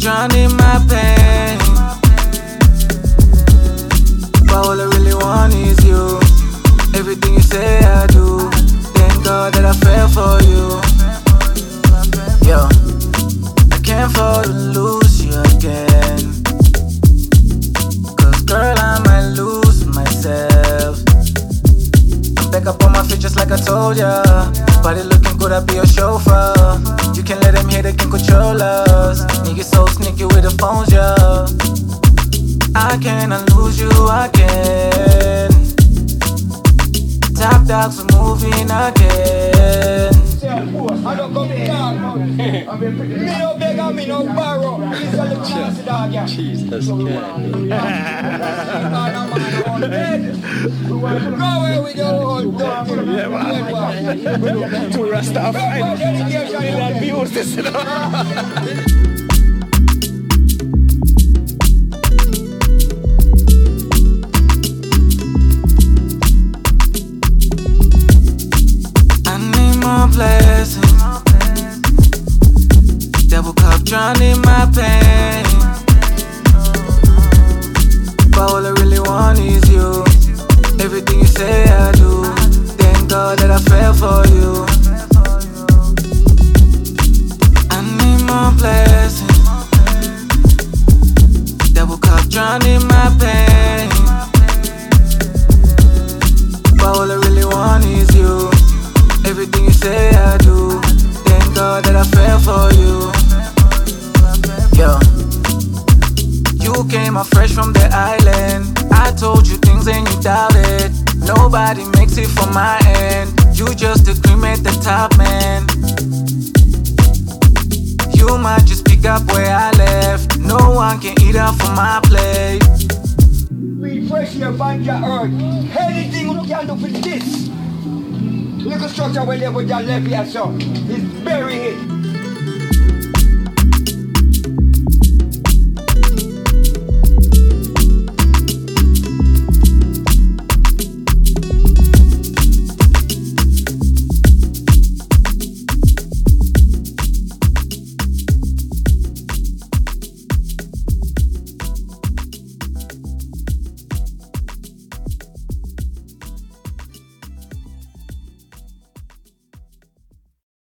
drowning my pain, but all I really want is you. Everything you say I do. Thank God that I fell for you. Yo, I can't afford to lose you again, cause girl I might lose myself. I'm back up on my feet just like I told ya. Body looking good, I'll be your chauffeur. You can let them hear, they can control us. Niggas so sneaky with the phones, yeah. I cannot lose you again. Top dogs are moving again. I don't come down. Me no beg and me no borrow. These are the chance, dog, yeah. Jeez, that's good. Go away with your old dog. Yeah, man. Two Rastafari. That abuse this, you know. Blessings, devil cup drowning my pain, but all I really want is you. Everything you say I do. Thank God that I fell for you. I need more blessings, devil cup drowning my pain, but all I really want is you. Everything you say I do. Thank God that I fell for you. Yo, you came out fresh from the island. I told you things and you doubted. Nobody makes it from my end. You just the cream at the top, man. You might just pick up where I left. No one can eat up from my plate. Refresh your find your earth. Anything you can do with this. Look at structure where they put your left here, so it's bury it.